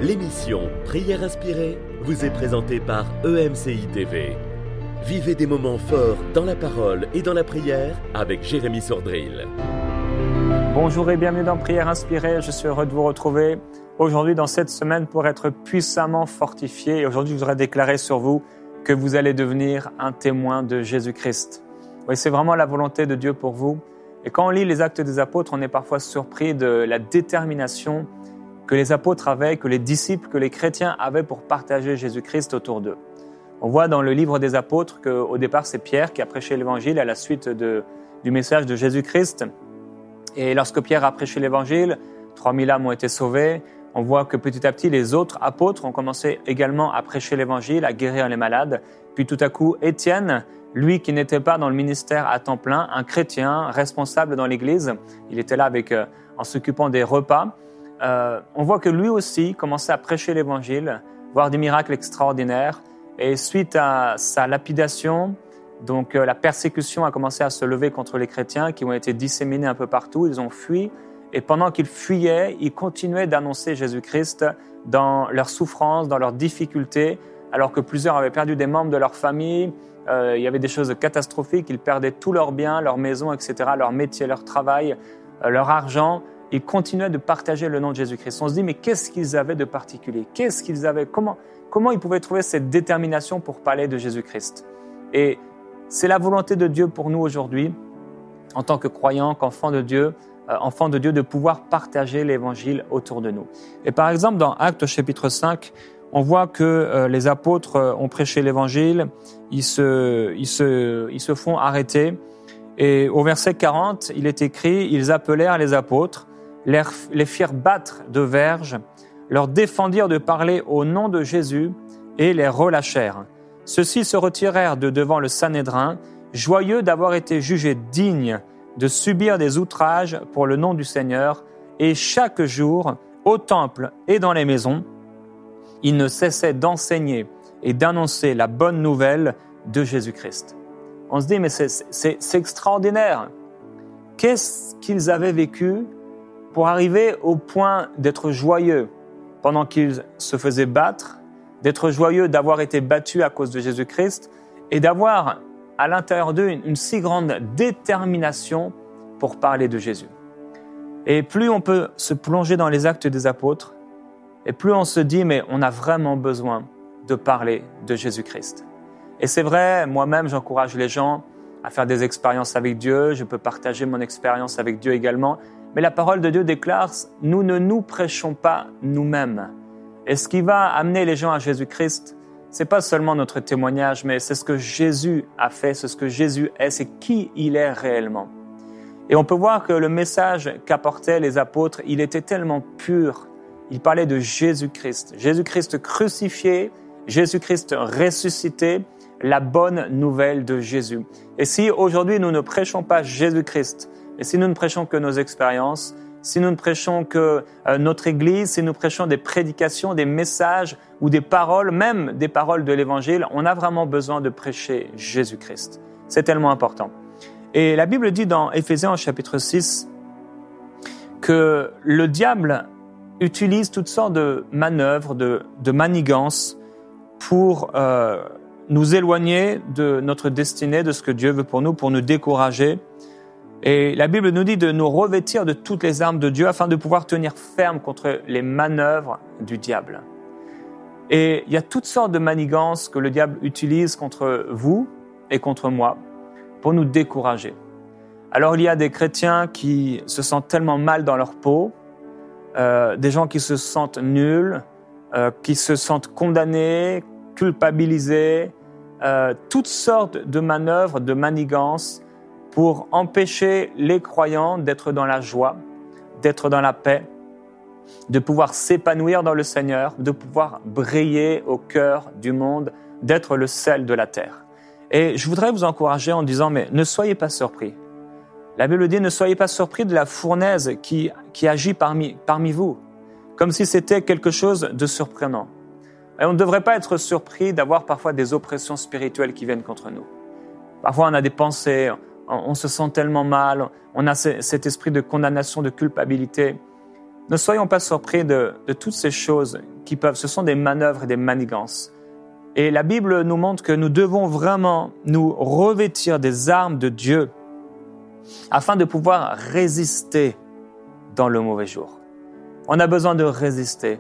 L'émission Prière inspirée vous est présentée par EMCI TV. Vivez des moments forts dans la parole et dans la prière avec Jérémy Sordrill. Bonjour et bienvenue dans Prière inspirée. Je suis heureux de vous retrouver aujourd'hui dans cette semaine pour être puissamment fortifié. Et aujourd'hui, je voudrais déclarer sur vous que vous allez devenir un témoin de Jésus-Christ. Oui, c'est vraiment la volonté de Dieu pour vous. Et quand on lit les Actes des Apôtres, on est parfois surpris de la détermination que les apôtres avaient, que les disciples, que les chrétiens avaient pour partager Jésus-Christ autour d'eux. On voit dans le livre des Apôtres qu'au départ, c'est Pierre qui a prêché l'Évangile à la suite du message de Jésus-Christ. Et lorsque Pierre a prêché l'Évangile, 3000 âmes ont été sauvées. On voit que petit à petit, les autres apôtres ont commencé également à prêcher l'Évangile, à guérir les malades. Puis tout à coup, Étienne, lui qui n'était pas dans le ministère à temps plein, un chrétien responsable dans l'Église, il était là en s'occupant des repas. On voit que lui aussi commençait à prêcher l'Évangile, voir des miracles extraordinaires. Et suite à sa lapidation, donc la persécution a commencé à se lever contre les chrétiens qui ont été disséminés un peu partout. Ils ont fui. Et pendant qu'ils fuyaient, ils continuaient d'annoncer Jésus-Christ dans leurs souffrances, dans leurs difficultés, alors que plusieurs avaient perdu des membres de leur famille. Il y avait des choses catastrophiques. Ils perdaient tous leurs biens, leurs maisons, etc., leur métier, leur travail, leur argent. Ils continuaient de partager le nom de Jésus-Christ. On se dit, mais qu'est-ce qu'ils avaient de particulier? Qu'est-ce qu'ils avaient? Comment ils pouvaient trouver cette détermination pour parler de Jésus-Christ? Et c'est la volonté de Dieu pour nous aujourd'hui, en tant que croyants, qu'enfants de Dieu, de pouvoir partager l'Évangile autour de nous. Et par exemple, dans Actes chapitre 5, on voit que les apôtres ont prêché l'Évangile, ils se font arrêter. Et au verset 40, il est écrit, ils appelèrent les apôtres, les firent battre de verges, leur défendirent de parler au nom de Jésus et les relâchèrent. Ceux-ci se retirèrent de devant le Sanhédrin, joyeux d'avoir été jugés dignes de subir des outrages pour le nom du Seigneur, et chaque jour, au temple et dans les maisons, ils ne cessaient d'enseigner et d'annoncer la bonne nouvelle de Jésus-Christ. On se dit, mais c'est extraordinaire. Qu'est-ce qu'ils avaient vécu pour arriver au point d'être joyeux pendant qu'ils se faisaient battre, d'être joyeux d'avoir été battus à cause de Jésus-Christ et d'avoir à l'intérieur d'eux une si grande détermination pour parler de Jésus. Et plus on peut se plonger dans les actes des apôtres, et plus on se dit, mais on a vraiment besoin de parler de Jésus-Christ. Et c'est vrai, moi-même, j'encourage les gens à faire des expériences avec Dieu. Je peux partager mon expérience avec Dieu également. Mais la parole de Dieu déclare, nous ne nous prêchons pas nous-mêmes. Et ce qui va amener les gens à Jésus-Christ, c'est pas seulement notre témoignage, mais c'est ce que Jésus a fait, c'est ce que Jésus est, c'est qui il est réellement. Et on peut voir que le message qu'apportaient les apôtres, il était tellement pur. Il parlait de Jésus-Christ. Jésus-Christ crucifié, Jésus-Christ ressuscité, la bonne nouvelle de Jésus. Et si aujourd'hui nous ne prêchons pas Jésus-Christ, et si nous ne prêchons que nos expériences, si nous ne prêchons que notre Église, si nous prêchons des prédications, des messages ou des paroles, même des paroles de l'Évangile, on a vraiment besoin de prêcher Jésus-Christ. C'est tellement important. Et la Bible dit dans Éphésiens chapitre 6 que le diable utilise toutes sortes de manœuvres, de manigances pour nous éloigner de notre destinée, de ce que Dieu veut pour nous décourager. Et la Bible nous dit de nous revêtir de toutes les armes de Dieu afin de pouvoir tenir ferme contre les manœuvres du diable. Et il y a toutes sortes de manigances que le diable utilise contre vous et contre moi pour nous décourager. Alors il y a des chrétiens qui se sentent tellement mal dans leur peau, des gens qui se sentent nuls, qui se sentent condamnés, culpabilisés, toutes sortes de manœuvres, de manigances pour empêcher les croyants d'être dans la joie, d'être dans la paix, de pouvoir s'épanouir dans le Seigneur, de pouvoir briller au cœur du monde, d'être le sel de la terre. Et je voudrais vous encourager en disant, mais ne soyez pas surpris. La Bible dit, ne soyez pas surpris de la fournaise qui agit parmi vous, comme si c'était quelque chose de surprenant. Et on ne devrait pas être surpris d'avoir parfois des oppressions spirituelles qui viennent contre nous. Parfois, on a des pensées, on se sent tellement mal, on a cet esprit de condamnation, de culpabilité. Ne soyons pas surpris de toutes ces choses ce sont des manœuvres et des manigances. Et la Bible nous montre que nous devons vraiment nous revêtir des armes de Dieu afin de pouvoir résister dans le mauvais jour. On a besoin de résister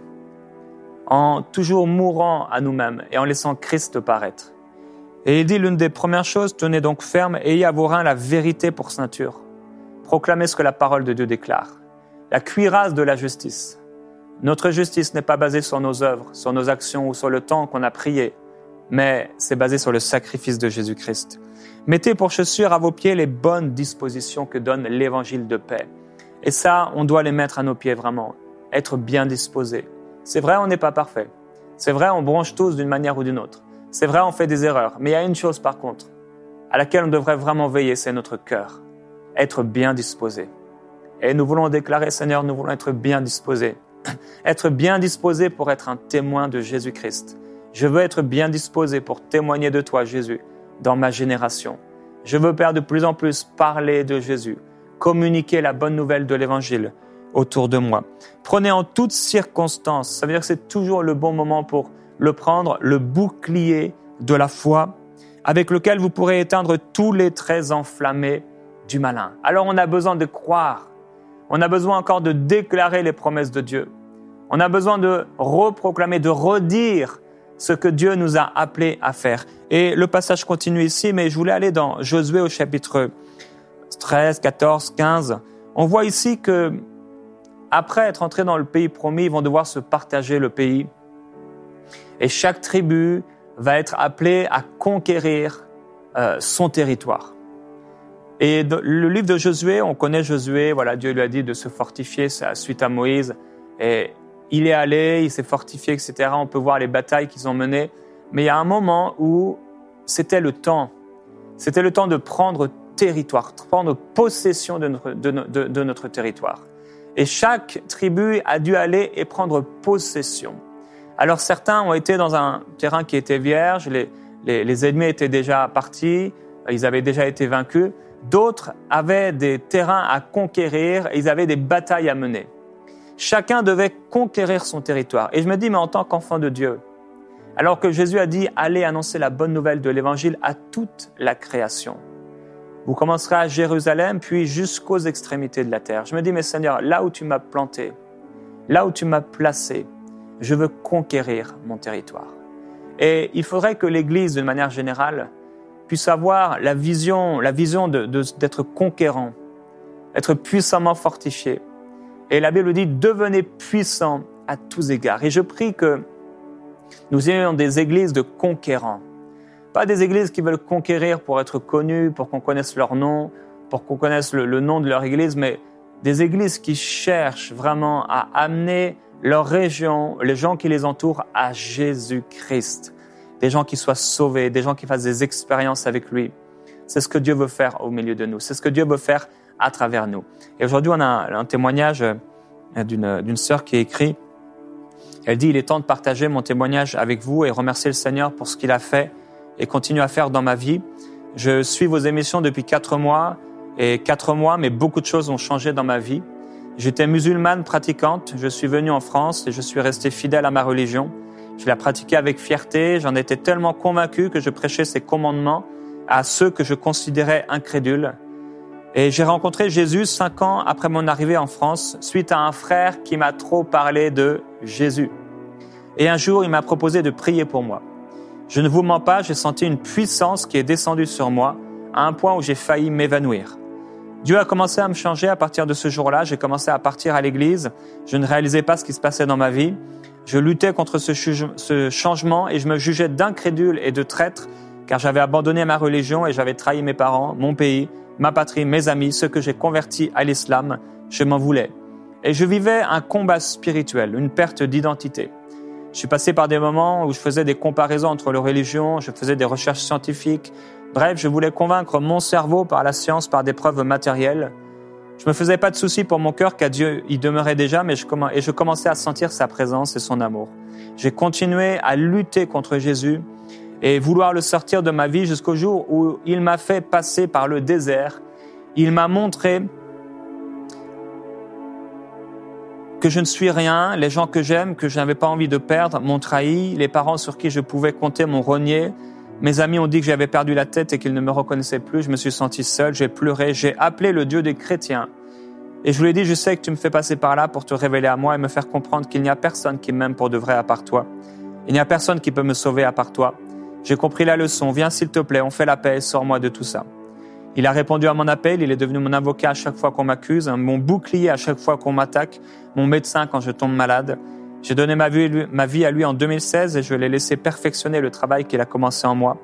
en toujours mourant à nous-mêmes et en laissant Christ paraître. Et il dit l'une des premières choses, tenez donc ferme, ayez à vos reins la vérité pour ceinture. Proclamez ce que la parole de Dieu déclare. La cuirasse de la justice. Notre justice n'est pas basée sur nos œuvres, sur nos actions ou sur le temps qu'on a prié, mais c'est basé sur le sacrifice de Jésus-Christ. Mettez pour chaussures à vos pieds les bonnes dispositions que donne l'évangile de paix. Et ça, on doit les mettre à nos pieds vraiment, être bien disposés. C'est vrai, on n'est pas parfait. C'est vrai, on bronche tous d'une manière ou d'une autre. C'est vrai, on fait des erreurs. Mais il y a une chose par contre, à laquelle on devrait vraiment veiller, c'est notre cœur. Être bien disposé. Et nous voulons déclarer, Seigneur, nous voulons être bien disposés. Être bien disposé pour être un témoin de Jésus-Christ. Je veux être bien disposé pour témoigner de toi, Jésus, dans ma génération. Je veux, Père, de plus en plus parler de Jésus, communiquer la bonne nouvelle de l'Évangile autour de moi. Prenez en toutes circonstances, ça veut dire que c'est toujours le bon moment pour le prendre, le bouclier de la foi, avec lequel vous pourrez éteindre tous les traits enflammés du malin. Alors on a besoin de croire. On a besoin encore de déclarer les promesses de Dieu. On a besoin de reproclamer, de redire ce que Dieu nous a appelés à faire. Et le passage continue ici, mais je voulais aller dans Josué au chapitre 13, 14, 15. On voit ici que après être entrés dans le pays promis, ils vont devoir se partager le pays. Et chaque tribu va être appelée à conquérir son territoire. Et le livre de Josué, on connaît Josué, voilà, Dieu lui a dit de se fortifier suite à Moïse. Et il est allé, il s'est fortifié, etc. On peut voir les batailles qu'ils ont menées. Mais il y a un moment où c'était le temps. C'était le temps de prendre territoire, de prendre possession de notre territoire. Et chaque tribu a dû aller et prendre possession. Alors certains ont été dans un terrain qui était vierge, les ennemis étaient déjà partis, ils avaient déjà été vaincus. D'autres avaient des terrains à conquérir et ils avaient des batailles à mener. Chacun devait conquérir son territoire. Et je me dis, mais en tant qu'enfant de Dieu, alors que Jésus a dit, allez annoncer la bonne nouvelle de l'Évangile à toute la création. Vous commencerez à Jérusalem, puis jusqu'aux extrémités de la terre. Je me dis, mais Seigneur, là où tu m'as planté, là où tu m'as placé, je veux conquérir mon territoire. Et il faudrait que l'Église, d'une manière générale, puisse avoir la vision d'être conquérant, être puissamment fortifié. Et la Bible dit, devenez puissants à tous égards. Et je prie que nous ayons des églises de conquérants. Pas des églises qui veulent conquérir pour être connues, pour qu'on connaisse leur nom, pour qu'on connaisse le nom de leur église, mais des églises qui cherchent vraiment à amener leur région, les gens qui les entourent, à Jésus-Christ. Des gens qui soient sauvés, des gens qui fassent des expériences avec lui. C'est ce que Dieu veut faire au milieu de nous. C'est ce que Dieu veut faire à travers nous. Et aujourd'hui, on a un témoignage d'une sœur qui écrit. Elle dit, il est temps de partager mon témoignage avec vous et remercier le Seigneur pour ce qu'il a fait et continue à faire dans ma vie. Je suis vos émissions depuis 4 mois, mais beaucoup de choses ont changé dans ma vie. J'étais musulmane pratiquante, je suis venue en France et je suis restée fidèle à ma religion. Je la pratiquais avec fierté, j'en étais tellement convaincu que je prêchais ses commandements à ceux que je considérais incrédules. Et j'ai rencontré Jésus 5 ans après mon arrivée en France, suite à un frère qui m'a trop parlé de Jésus. Et un jour, il m'a proposé de prier pour moi. Je ne vous mens pas, j'ai senti une puissance qui est descendue sur moi, à un point où j'ai failli m'évanouir. Dieu a commencé à me changer à partir de ce jour-là. J'ai commencé à partir à l'église. Je ne réalisais pas ce qui se passait dans ma vie. Je luttais contre ce changement et je me jugeais d'incrédule et de traître car j'avais abandonné ma religion et j'avais trahi mes parents, mon pays, ma patrie, mes amis, ceux que j'ai convertis à l'islam. Je m'en voulais. Et je vivais un combat spirituel, une perte d'identité. Je suis passé par des moments où je faisais des comparaisons entre les religions, je faisais des recherches scientifiques. Bref, je voulais convaincre mon cerveau par la science, par des preuves matérielles. Je me faisais pas de soucis pour mon cœur, car Dieu y demeurait déjà, mais je commençais à sentir sa présence et son amour. J'ai continué à lutter contre Jésus et vouloir le sortir de ma vie jusqu'au jour où il m'a fait passer par le désert. Il m'a montré que je ne suis rien, les gens que j'aime, que je n'avais pas envie de perdre, m'ont trahi, les parents sur qui je pouvais compter m'ont renié, mes amis ont dit que j'avais perdu la tête et qu'ils ne me reconnaissaient plus, je me suis senti seul, j'ai pleuré, j'ai appelé le Dieu des chrétiens. Et je lui ai dit, je sais que tu me fais passer par là pour te révéler à moi et me faire comprendre qu'il n'y a personne qui m'aime pour de vrai à part toi. Il n'y a personne qui peut me sauver à part toi. J'ai compris la leçon, viens s'il te plaît, on fait la paix, sors-moi de tout ça. Il a répondu à mon appel, il est devenu mon avocat à chaque fois qu'on m'accuse, mon bouclier à chaque fois qu'on m'attaque, mon médecin quand je tombe malade. J'ai donné ma vie à lui en 2016 et je l'ai laissé perfectionner le travail qu'il a commencé en moi.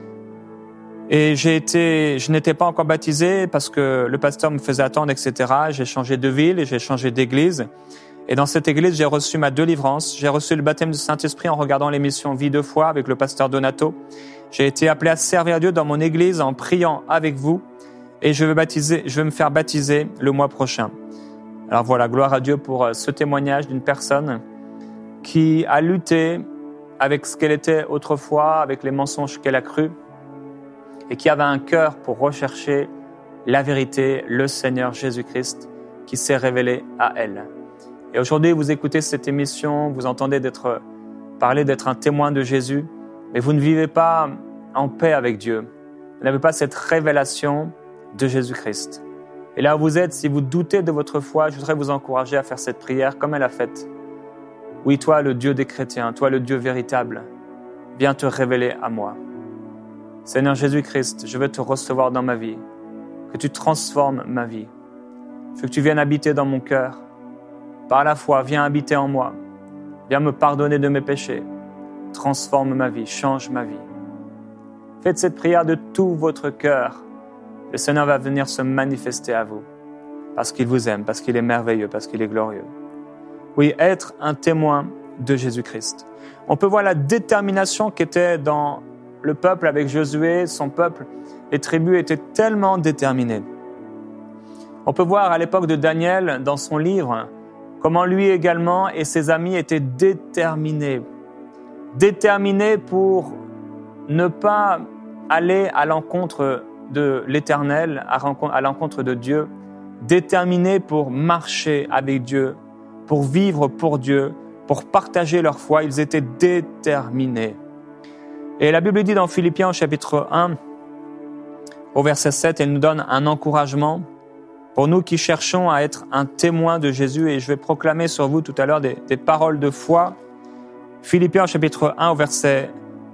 Et je n'étais pas encore baptisé parce que le pasteur me faisait attendre, etc. J'ai changé de ville et j'ai changé d'église. Et dans cette église, j'ai reçu ma délivrance. J'ai reçu le baptême du Saint-Esprit en regardant l'émission Vie de foi avec le pasteur Donato. J'ai été appelé à servir Dieu dans mon église en priant avec vous. Et je vais me faire baptiser le mois prochain. Alors voilà, gloire à Dieu pour ce témoignage d'une personne qui a lutté avec ce qu'elle était autrefois, avec les mensonges qu'elle a crus, et qui avait un cœur pour rechercher la vérité, le Seigneur Jésus-Christ, qui s'est révélé à elle. Et aujourd'hui, vous écoutez cette émission, vous entendez parler d'être un témoin de Jésus, mais vous ne vivez pas en paix avec Dieu. Vous n'avez pas cette révélation de Jésus-Christ. Et là où vous êtes, si vous doutez de votre foi, je voudrais vous encourager à faire cette prière comme elle a faite. Oui, toi, le Dieu des chrétiens, toi, le Dieu véritable, viens te révéler à moi. Seigneur Jésus-Christ, je veux te recevoir dans ma vie, que tu transformes ma vie. Je veux que tu viennes habiter dans mon cœur. Par la foi, viens habiter en moi. Viens me pardonner de mes péchés. Transforme ma vie, change ma vie. Faites cette prière de tout votre cœur. Le Seigneur va venir se manifester à vous, parce qu'il vous aime, parce qu'il est merveilleux, parce qu'il est glorieux. Oui, être un témoin de Jésus-Christ. On peut voir la détermination qui était dans le peuple avec Josué, son peuple. Les tribus étaient tellement déterminées. On peut voir à l'époque de Daniel, dans son livre, comment lui également et ses amis étaient déterminés. Déterminés pour ne pas aller à l'encontre de l'Éternel, à l'encontre de Dieu. Déterminés pour marcher avec Dieu, pour vivre pour Dieu, pour partager leur foi. Ils étaient déterminés. Et la Bible dit dans Philippiens au chapitre 1, au verset 7, elle nous donne un encouragement pour nous qui cherchons à être un témoin de Jésus. Et je vais proclamer sur vous tout à l'heure des paroles de foi. Philippiens au chapitre 1 au verset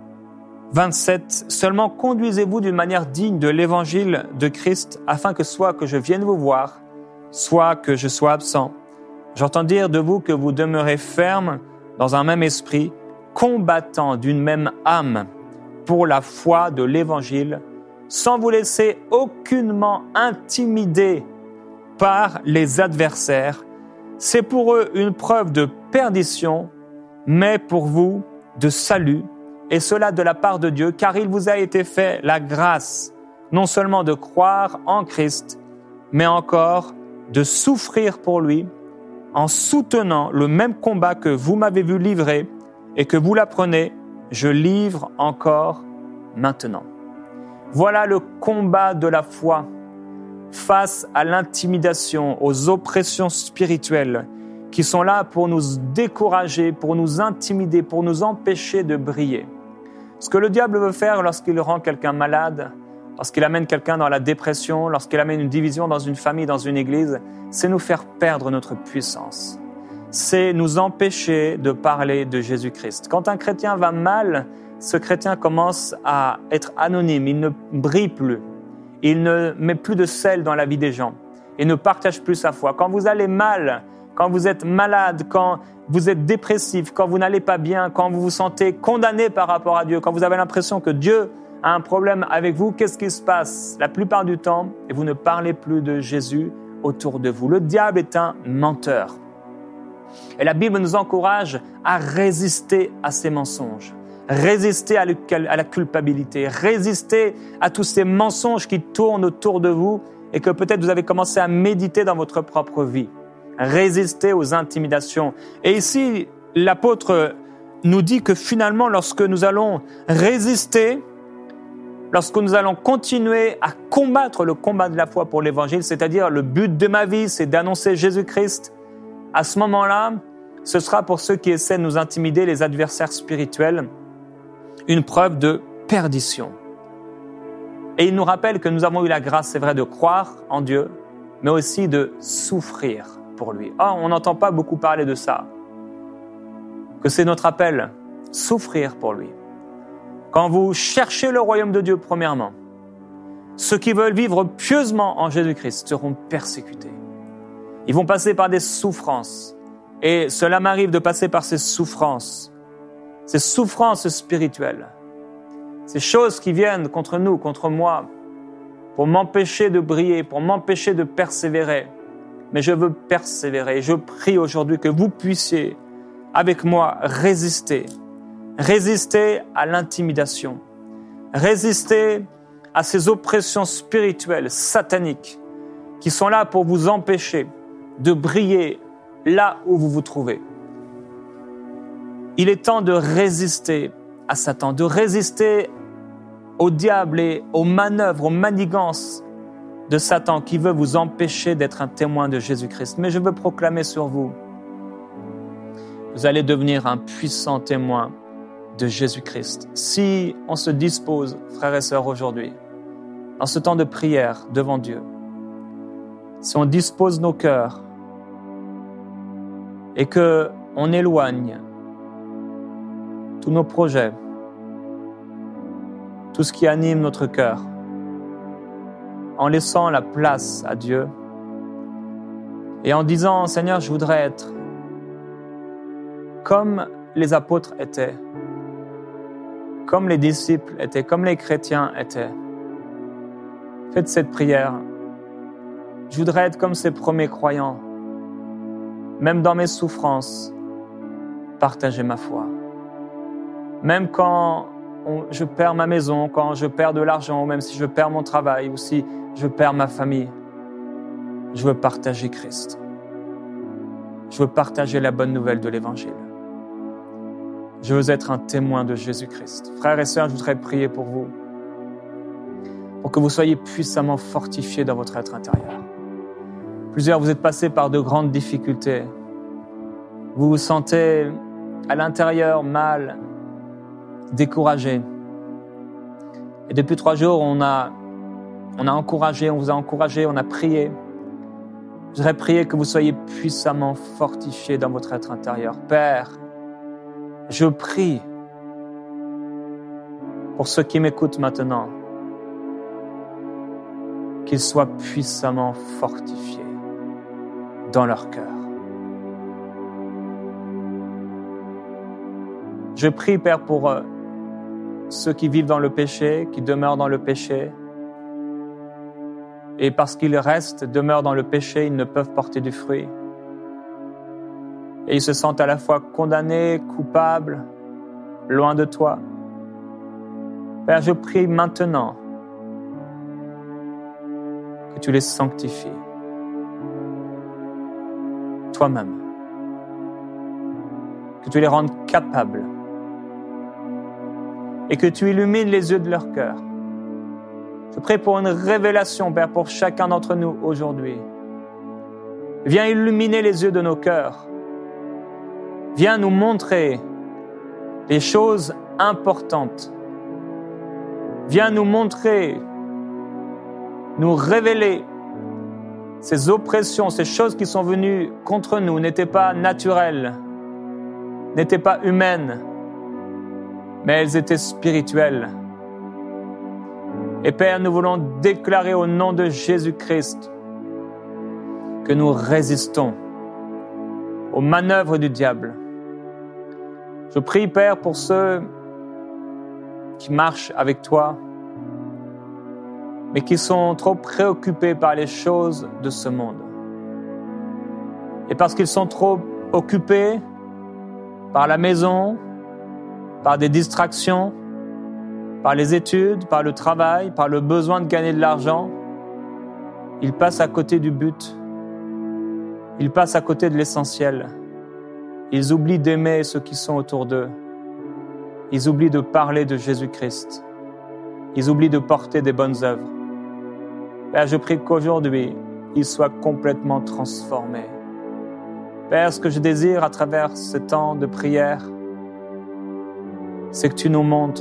27, « Seulement conduisez-vous d'une manière digne de l'évangile de Christ, afin que soit que je vienne vous voir, soit que je sois absent. J'entends dire de vous que vous demeurez ferme dans un même esprit, combattant d'une même âme pour la foi de l'évangile, sans vous laisser aucunement intimider par les adversaires. C'est pour eux une preuve de perdition, mais pour vous de salut, et cela de la part de Dieu, car il vous a été fait la grâce, non seulement de croire en Christ, mais encore de souffrir pour lui, en soutenant le même combat que vous m'avez vu livrer et que vous l'apprenez, je livre encore maintenant. Voilà le combat de la foi face à l'intimidation, aux oppressions spirituelles qui sont là pour nous décourager, pour nous intimider, pour nous empêcher de briller. Ce que le diable veut faire lorsqu'il rend quelqu'un malade, lorsqu'il amène quelqu'un dans la dépression, lorsqu'il amène une division dans une famille, dans une église, c'est nous faire perdre notre puissance. C'est nous empêcher de parler de Jésus-Christ. Quand un chrétien va mal, ce chrétien commence à être anonyme, il ne brille plus, il ne met plus de sel dans la vie des gens, il ne partage plus sa foi. Quand vous allez mal, quand vous êtes malade, quand vous êtes dépressif, quand vous n'allez pas bien, quand vous vous sentez condamné par rapport à Dieu, quand vous avez l'impression que Dieu a un problème avec vous, qu'est-ce qui se passe? La plupart du temps, et vous ne parlez plus de Jésus autour de vous. Le diable est un menteur. Et la Bible nous encourage à résister à ces mensonges, résister à la culpabilité, résister à tous ces mensonges qui tournent autour de vous et que peut-être vous avez commencé à méditer dans votre propre vie. Résister aux intimidations. Et ici, l'apôtre nous dit que finalement, lorsque nous allons résister, lorsque nous allons continuer à combattre le combat de la foi pour l'évangile, c'est-à-dire le but de ma vie, c'est d'annoncer Jésus-Christ, À ce moment-là, ce sera pour ceux qui essaient de nous intimider, les adversaires spirituels, une preuve de perdition. Et il nous rappelle que nous avons eu la grâce, c'est vrai, de croire en Dieu, mais aussi de souffrir pour lui. On n'entend pas beaucoup parler de ça. Que c'est notre appel, souffrir pour lui. Quand vous cherchez le royaume de Dieu, premièrement, ceux qui veulent vivre pieusement en Jésus-Christ seront persécutés. Ils vont passer par des souffrances. Et cela m'arrive de passer par ces souffrances spirituelles. Ces choses qui viennent contre nous, contre moi, pour m'empêcher de briller, pour m'empêcher de persévérer. Mais je veux persévérer. Je prie aujourd'hui que vous puissiez, avec moi, résister à l'intimidation, résister à ces oppressions spirituelles, sataniques, qui sont là pour vous empêcher de briller là où vous vous trouvez. Il est temps de résister à Satan, de résister au diable et aux manœuvres, aux manigances de Satan qui veut vous empêcher d'être un témoin de Jésus-Christ. Mais je veux proclamer sur vous, vous allez devenir un puissant témoin de Jésus-Christ. Si on se dispose, frères et sœurs, aujourd'hui, dans ce temps de prière devant Dieu, si on dispose nos cœurs et qu'on éloigne tous nos projets, tout ce qui anime notre cœur, en laissant la place à Dieu et en disant « Seigneur, je voudrais être comme les apôtres étaient, comme les disciples étaient, comme les chrétiens étaient. » Faites cette prière. Je voudrais être comme ces premiers croyants, même dans mes souffrances, partager ma foi. Même quand je perds ma maison, quand je perds de l'argent, ou même si je perds mon travail, ou si je perds ma famille, je veux partager Christ. Je veux partager la bonne nouvelle de l'Évangile. Je veux être un témoin de Jésus-Christ. Frères et sœurs, je voudrais prier pour vous, pour que vous soyez puissamment fortifiés dans votre être intérieur. Plusieurs, vous êtes passés par de grandes difficultés. Vous vous sentez à l'intérieur mal, découragé. Et depuis 3 jours, on vous a encouragé, on a prié. Je voudrais prier que vous soyez puissamment fortifiés dans votre être intérieur. Père, je prie pour ceux qui m'écoutent maintenant, qu'ils soient puissamment fortifiés dans leur cœur. Je prie, Père, pour ceux qui vivent dans le péché, qui demeurent dans le péché. Et parce qu'ils demeurent dans le péché, ils ne peuvent porter du fruit. Et ils se sentent à la fois condamnés, coupables, loin de toi. Père, je prie maintenant que tu les sanctifies toi-même, que tu les rendes capables et que tu illumines les yeux de leur cœur. Je prie pour une révélation, Père, pour chacun d'entre nous aujourd'hui. Viens illuminer les yeux de nos cœurs. Viens nous montrer les choses importantes. Viens nous montrer, nous révéler ces oppressions, ces choses qui sont venues contre nous n'étaient pas naturelles, n'étaient pas humaines, mais elles étaient spirituelles. Et Père, nous voulons déclarer au nom de Jésus-Christ que nous résistons aux manœuvres du diable. Je prie, Père, pour ceux qui marchent avec toi, mais qui sont trop préoccupés par les choses de ce monde. Et parce qu'ils sont trop occupés par la maison, par des distractions, par les études, par le travail, par le besoin de gagner de l'argent, ils passent à côté du but. Ils passent à côté de l'essentiel. Ils oublient d'aimer ceux qui sont autour d'eux. Ils oublient de parler de Jésus-Christ. Ils oublient de porter des bonnes œuvres. Père, je prie qu'aujourd'hui, ils soient complètement transformés. Père, ce que je désire à travers ce temps de prière, c'est que tu nous montres,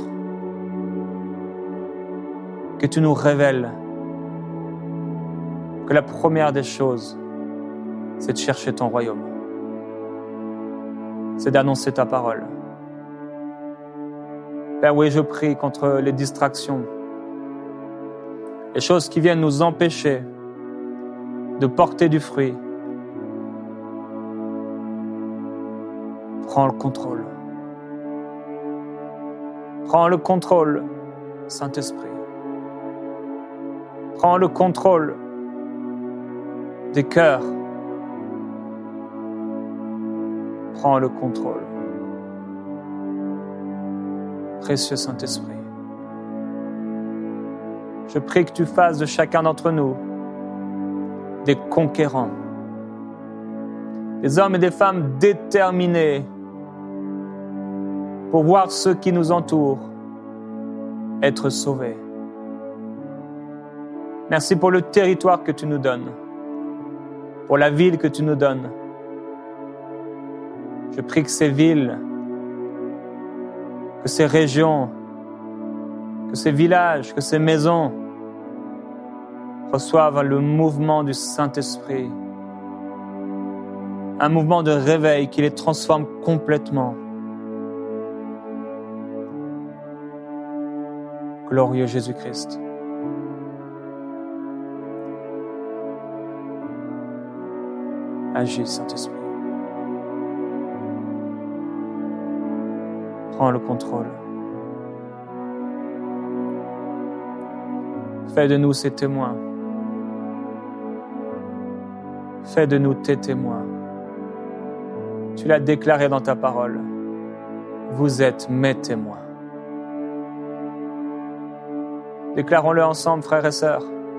que tu nous révèles que la première des choses, c'est de chercher ton royaume. C'est d'annoncer ta parole. Père, oui, je prie contre les distractions, les choses qui viennent nous empêcher de porter du fruit. Prends le contrôle. Prends le contrôle, Saint-Esprit. Prends le contrôle des cœurs. Prends le contrôle. Précieux Saint-Esprit, je prie que tu fasses de chacun d'entre nous des conquérants, des hommes et des femmes déterminés pour voir ceux qui nous entourent être sauvés. Merci pour le territoire que tu nous donnes, pour la ville que tu nous donnes. Je prie que ces villes, que ces régions, que ces villages, que ces maisons reçoivent le mouvement du Saint-Esprit, un mouvement de réveil qui les transforme complètement. Glorieux Jésus-Christ. Agis, Saint-Esprit. Prends le contrôle. Fais de nous ces témoins. Fais de nous tes témoins. Tu l'as déclaré dans ta parole. Vous êtes mes témoins. Déclarons-le ensemble, frères et sœurs.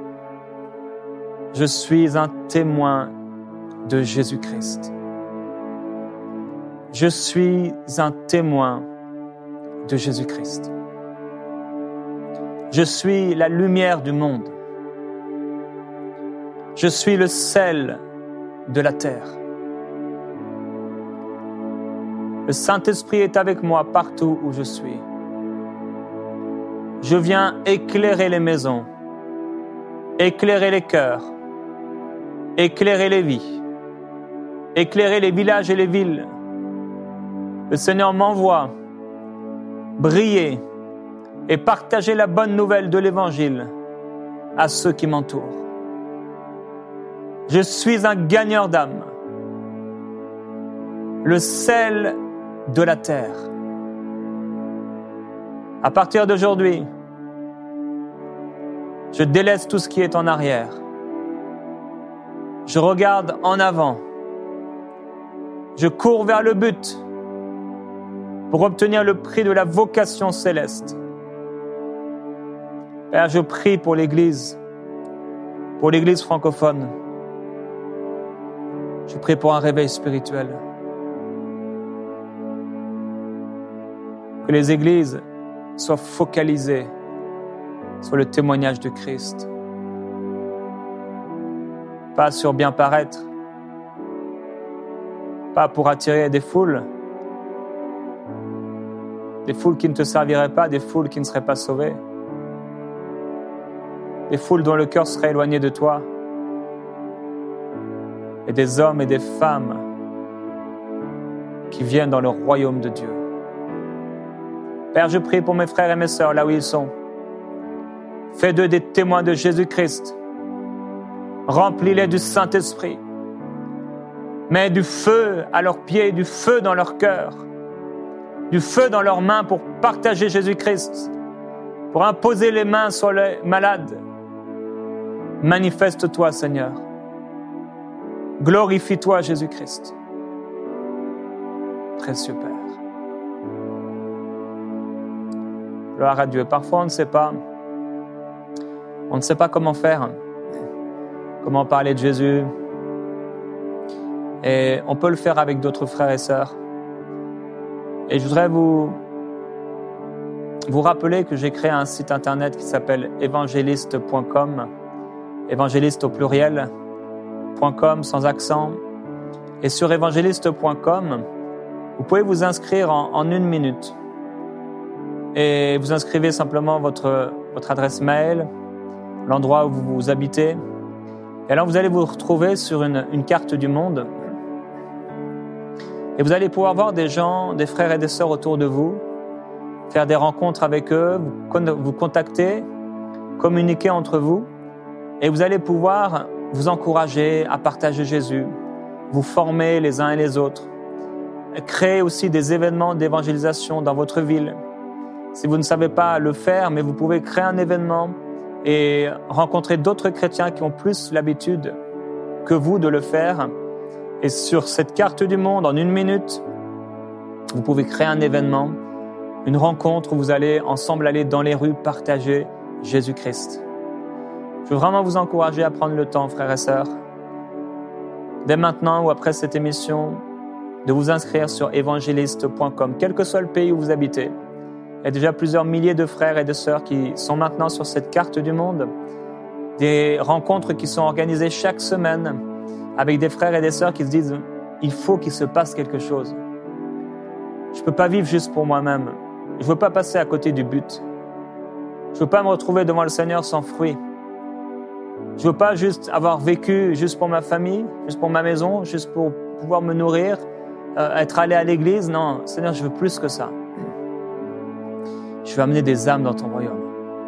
Je suis un témoin de Jésus-Christ. Je suis un témoin de Jésus-Christ. Je suis la lumière du monde. Je suis le sel de la terre. Le Saint-Esprit est avec moi partout où je suis. Je viens éclairer les maisons, éclairer les cœurs, éclairer les vies, éclairer les villages et les villes. Le Seigneur m'envoie briller et partager la bonne nouvelle de l'Évangile à ceux qui m'entourent. Je suis un gagneur d'âme, le sel de la terre. À partir d'aujourd'hui, je délaisse tout ce qui est en arrière. Je regarde en avant. Je cours vers le but pour obtenir le prix de la vocation céleste. Père, je prie pour l'Église francophone. Je prie pour un réveil spirituel. Que les églises soient focalisées sur le témoignage de Christ. Pas sur bien paraître, pas pour attirer des foules qui ne te serviraient pas, des foules qui ne seraient pas sauvées, des foules dont le cœur serait éloigné de toi, et des hommes et des femmes qui viennent dans le royaume de Dieu. Père, je prie pour mes frères et mes sœurs là où ils sont. Fais d'eux des témoins de Jésus-Christ. Remplis-les du Saint-Esprit. Mets du feu à leurs pieds, du feu dans leur cœur, du feu dans leurs mains pour partager Jésus-Christ, pour imposer les mains sur les malades. Manifeste-toi, Seigneur. Glorifie-toi, Jésus-Christ. Précieux Père. Gloire à Dieu. Parfois, on ne sait pas comment faire, comment parler de Jésus. Et on peut le faire avec d'autres frères et sœurs. Et je voudrais vous rappeler que j'ai créé un site internet qui s'appelle évangéliste.com, évangéliste au pluriel, .com sans accent. Et sur évangéliste.com, vous pouvez vous inscrire en 1 minute. Et vous inscrivez simplement votre adresse mail, l'endroit où vous habitez. Et alors vous allez vous retrouver sur une carte du monde. Et vous allez pouvoir voir des gens, des frères et des sœurs autour de vous, faire des rencontres avec eux, vous contacter, communiquer entre vous. Et vous allez pouvoir vous encourager à partager Jésus, vous former les uns et les autres, créer aussi des événements d'évangélisation dans votre ville. Si vous ne savez pas le faire, mais vous pouvez créer un événement et rencontrer d'autres chrétiens qui ont plus l'habitude que vous de le faire. Et sur cette carte du monde, en 1 minute, vous pouvez créer un événement, une rencontre où vous allez ensemble aller dans les rues partager Jésus-Christ. Je veux vraiment vous encourager à prendre le temps, frères et sœurs, dès maintenant ou après cette émission, de vous inscrire sur évangéliste.com, quel que soit le pays où vous habitez. Il y a déjà plusieurs milliers de frères et de sœurs qui sont maintenant sur cette carte du monde. Des rencontres qui sont organisées chaque semaine avec des frères et des sœurs qui se disent « il faut qu'il se passe quelque chose. Je ne peux pas vivre juste pour moi-même. Je ne veux pas passer à côté du but. Je ne veux pas me retrouver devant le Seigneur sans fruit. Je ne veux pas juste avoir vécu juste pour ma famille, juste pour ma maison, juste pour pouvoir me nourrir, être allé à l'église. Non, Seigneur, je veux plus que ça. Je veux amener des âmes dans ton royaume.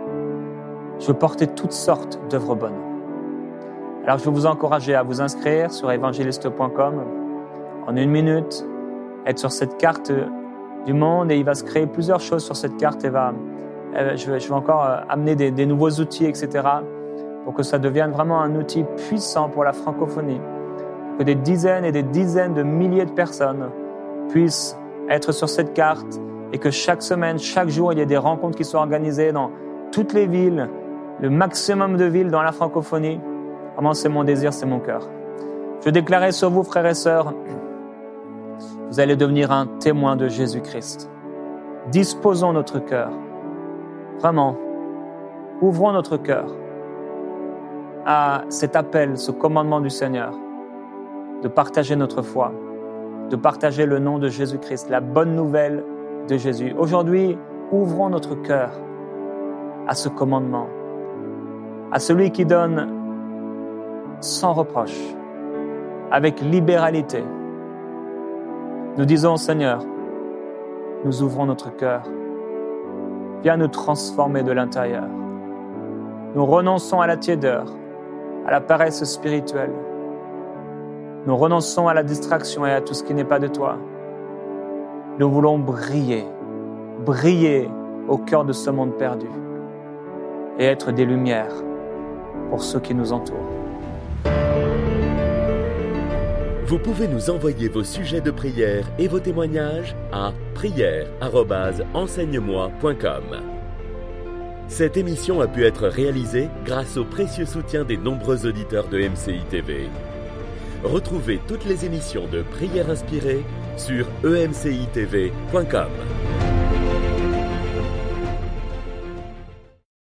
Je veux porter toutes sortes d'œuvres bonnes. » Alors, je veux vous encourager à vous inscrire sur évangéliste.com en 1 minute, être sur cette carte du monde et il va se créer plusieurs choses sur cette carte et je vais encore amener des nouveaux outils, etc. pour que ça devienne vraiment un outil puissant pour la francophonie, que des dizaines et des dizaines de milliers de personnes puissent être sur cette carte et que chaque semaine, chaque jour, il y ait des rencontres qui soient organisées dans toutes les villes, le maximum de villes dans la francophonie. Vraiment, c'est mon désir, c'est mon cœur. Je déclarais sur vous, frères et sœurs, vous allez devenir un témoin de Jésus-Christ. Disposons notre cœur. Vraiment, ouvrons notre cœur à cet appel, ce commandement du Seigneur, de partager notre foi, de partager le nom de Jésus-Christ, la bonne nouvelle de Jésus. Aujourd'hui, ouvrons notre cœur à ce commandement, à celui qui donne sans reproche, avec libéralité. Nous disons, Seigneur, nous ouvrons notre cœur. Viens nous transformer de l'intérieur. Nous renonçons à la tiédeur, à la paresse spirituelle. Nous renonçons à la distraction et à tout ce qui n'est pas de toi. Nous voulons briller au cœur de ce monde perdu et être des lumières pour ceux qui nous entourent. Vous pouvez nous envoyer vos sujets de prière et vos témoignages à prière@enseigne-moi.com. Cette émission a pu être réalisée grâce au précieux soutien des nombreux auditeurs de MCI TV. Retrouvez toutes les émissions de Prière Inspirée sur emcitv.com.